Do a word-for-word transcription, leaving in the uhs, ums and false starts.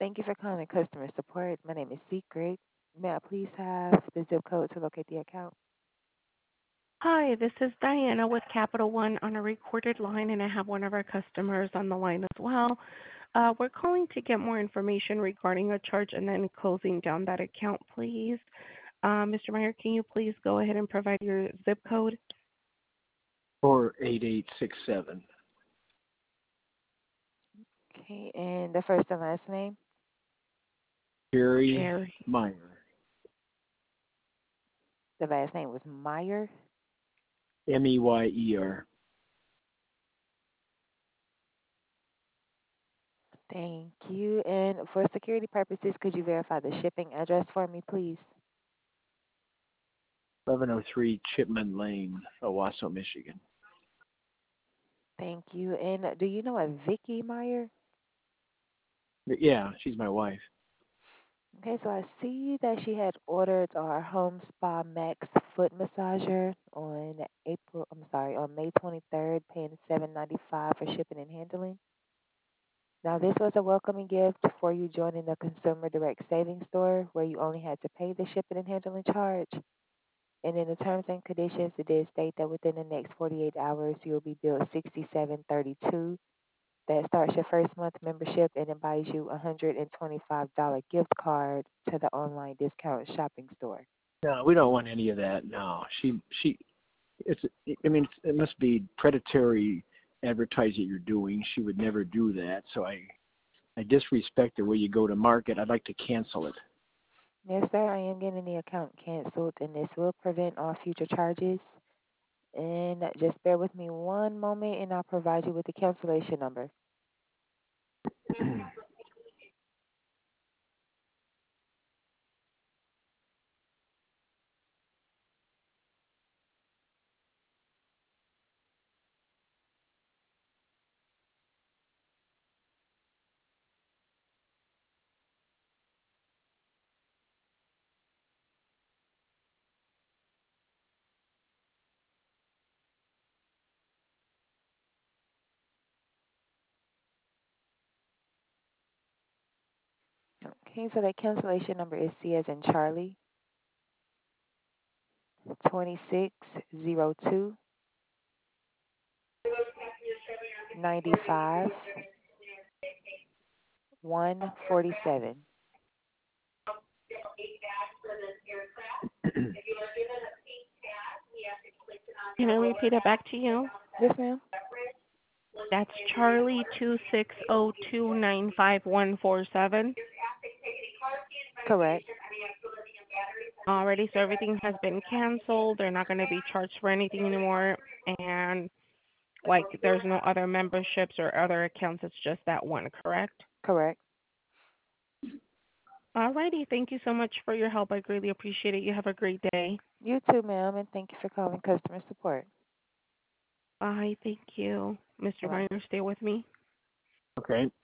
Thank you for calling customer support. My name is Secret. May I please have the zip code to locate the account? Hi, this is Diana with Capital One on a recorded line, and I have one of our customers on the line as well. Uh, we're calling to get more information regarding a charge and then closing down that account, please. Uh, Mister Meyer, can you please go ahead and provide your zip code? Four eight eight six seven. Okay, and the first and last name? Jerry Jerry. Meyer. The last name was Meyer. M E Y E R. Thank you. And for security purposes, could you verify the shipping address for me, please? eleven oh three Chipman Lane, Owasso, Michigan. Thank you. And do you know a Vicky Meyer? Yeah, she's my wife. Okay, so I see that she had ordered our Home Spa Max foot massager on April, I'm sorry, on May twenty-third, paying seven ninety-five for shipping and handling. Now, this was a welcoming gift for you joining the Consumer Direct Savings Store, where you only had to pay the shipping and handling charge. And in the terms and conditions, it did state that within the next forty-eight hours, you'll be billed sixty-seven thirty-two. That starts your first month membership and it buys you a one hundred twenty-five dollars gift card to the online discount shopping store. No, we don't want any of that. No, she she. It's. I mean, it must be predatory advertising you're doing. She would never do that. So I I disrespect the way you go to market. I'd like to cancel it. Yes, sir, I am getting the account canceled, and this will prevent all future charges. And just bear with me one moment, and I'll provide you with the cancellation number. Okay, so that cancellation number is C as in Charlie, twenty-six zero two ninety-five one forty-seven. Can I repeat it back to you? Yes, ma'am. That's Charlie two six zero two nine five one four seven. Correct. Already, so everything has been canceled. They're not going to be charged for anything anymore, and like there's no other memberships or other accounts. It's just that one, correct? Correct. Alrighty, thank you so much for your help. I greatly appreciate it. You have a great day. You too, ma'am, and thank you for calling customer support. Bye. Thank you. Mister Bye. Minor, stay with me. Okay.